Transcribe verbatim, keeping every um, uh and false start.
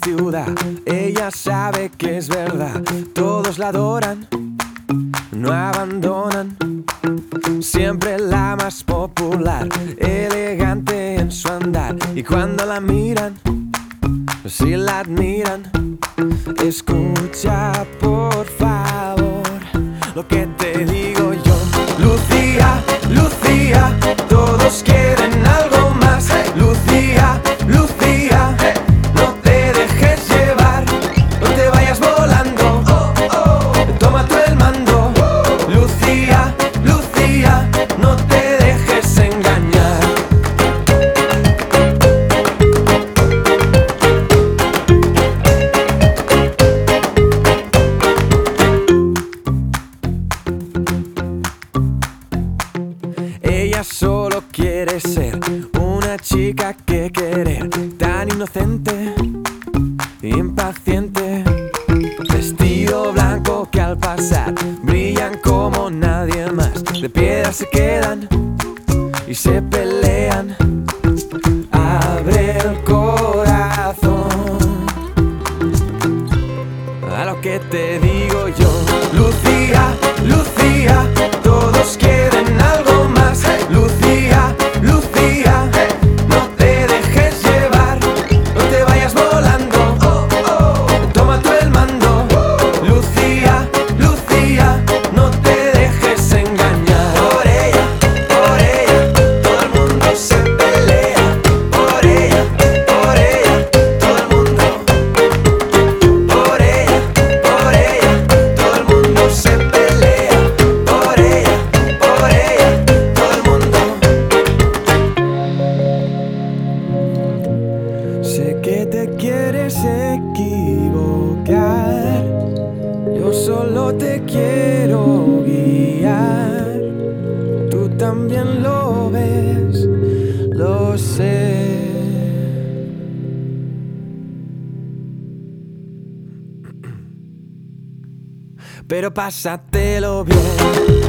ciudad. Ella sabe que es verdad, todos la adoran, no abandonan. Siempre la más popular, elegante en su andar. Y cuando la miran, si la admiran, escucha por favor lo que te digo yo. Lucía, Lucía, todos quieren algo más. Lucía, Lucía, no te dejes llevar, no te vayas volando, toma tú el mando. Lucía, Lucía, no te dejes engañar. Ella solo quiere ser una chica que querer, tan inocente, impaciente. Vestido blanco que al pasar brillan como nadie más. De piedra se quedan y se pelean. Abre el corazón a lo que te digo yo. Lucía, Lucía, todos quieren algo más. Lucía, Lucía, no te dejes llevar, no te vayas volando, toma tú el mando. Lucía, Lucía, no te dejes engañar. Por ella, por ella, todo el mundo se pelea. Por ella, por ella, todo el mundo. Por ella, por ella, todo el mundo se pelea. Por ella, por ella, todo el mundo. Sé que te quieres equivocar, yo solo te quiero guiar. Tú también lo ves, lo sé. Pero pásatelo bien.